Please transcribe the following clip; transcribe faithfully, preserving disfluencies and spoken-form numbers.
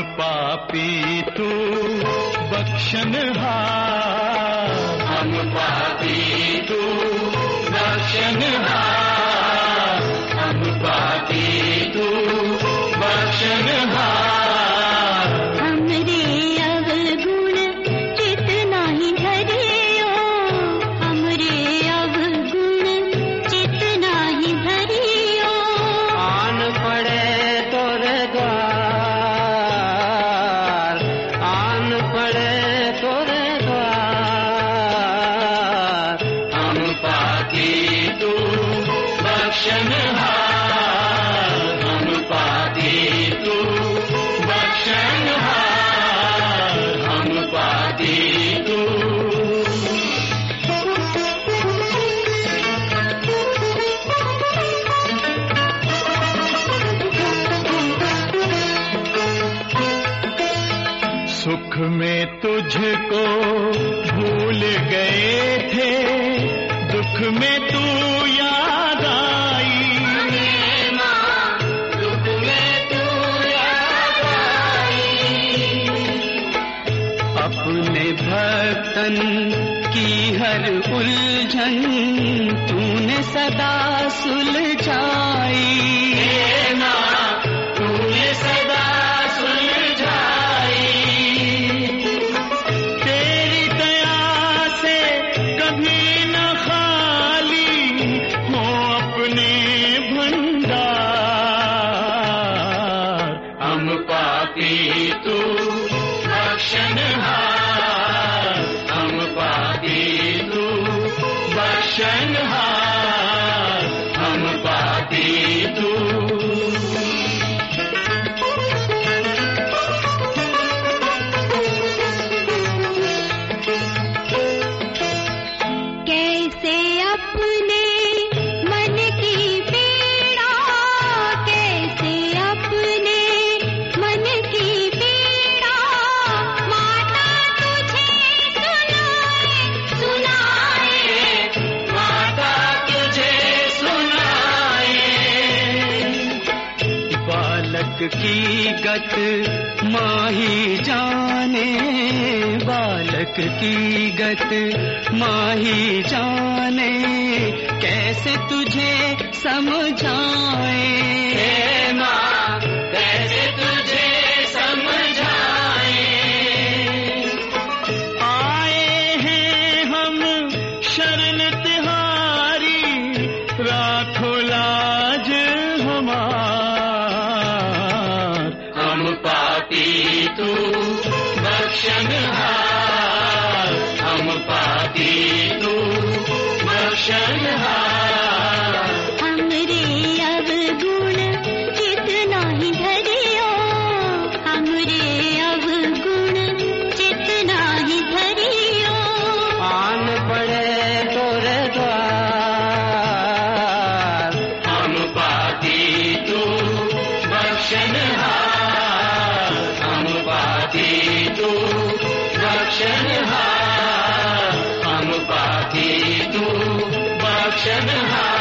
पापी तू बख्शनहार, हम पापी तू बख्शनहार, हम पापी तू बख्शनहार। हमरे अवगुण जितना ही भरियो, हमरे अवगुण जितना ही भरियो। आन पड़े तोरे द्वार, आन पड़े तोरे द्वार। हम पापी तू बख्शनहार, हम पापी तू बख्शनहार, हम पापी तू। सुख में तुझको भूल गए थे, दुख में तू याद आई। दुख में तू याद आई। अपने भक्तन की हर उलझन तूने सदा सुलझाई। तूने सदा सुलझाई। तेरी दया से कभी न खाली हो अपने भंडार। हम पापी तू बख्शनहार, हम पापी तू बख्शनहार, हम पापी तू। कैसे अपने मन की पीड़ा, कैसे अपने मन की पीड़ा माता तुझे सुनाए, सुनाए। माता तुझे सुनाए। बालक की गत माही जाने, बालक की गत माही जाने। कैसे तुझे समझाए माँ, कैसे तुझे समझाए। आए हैं हम शरण तिहारी, राखो लाज हमार। हम पापी तू बख्शनहार, हम पापी तू बख्शनहार। हमरे अवगुण जितना ही भरियो, हमरे अवगुण जितना ही भरियो। आन पड़े तोरे द्वार, हम पापी तू बख्शनहार, हम पापी तू बख्शनहार, हम पापी तू बख्शनहार।